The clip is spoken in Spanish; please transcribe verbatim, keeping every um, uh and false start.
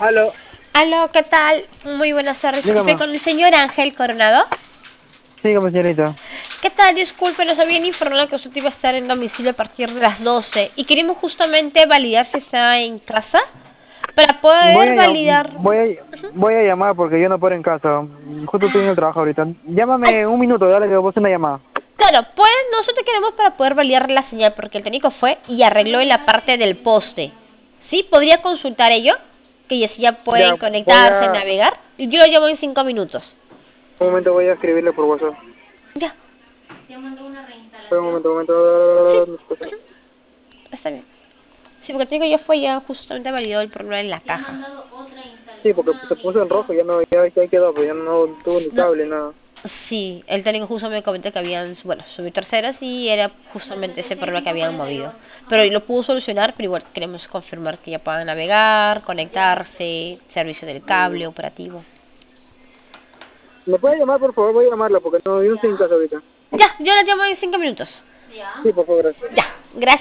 Aló. Aló, ¿qué tal? Muy buenas tardes. Dígame. Estoy con el señor Ángel Coronado. Dígame, señorita. ¿Qué tal? Disculpe, nos habían informado que usted iba a estar en domicilio a partir de las doce y queríamos justamente validar si está en casa para Voy poder a, llam- validar. voy a, voy a llamar porque yo no puedo en casa. Justo estoy en el trabajo ahorita. Ay, Llámame un minuto, dale que vos una llamada. claro, pues nosotros queremos para poder validar la señal porque el técnico fue y arregló en la parte del poste. ¿Sí? ¿Podría consultar ello? Que ya, si ya Ya, pueden voy conectarse, a... navegar. Y yo lo llamo en cinco minutos. Un momento, voy a escribirle por WhatsApp. Ya. Un momento, un Sí. momento. Ujú. Está bien. Sí, porque te digo, yo fue ya justamente validó el problema en la caja. Sí, porque se puso en rojo, ya no, ya, ya quedó, pues ya no tuvo ni No, cable, nada. sí, el técnico justo me comentó que habían, bueno, subido terceras y era justamente ese problema que habían movido. Pero lo pudo solucionar, pero igual queremos confirmar que ya puedan navegar, conectarse, servicio del cable operativo. ¿Me puede llamar, por favor? Voy a llamarla porque no, yo no estoy en casa ahorita. Ya, yo la llamo en cinco minutos. Sí, por favor, gracias. Ya, gracias.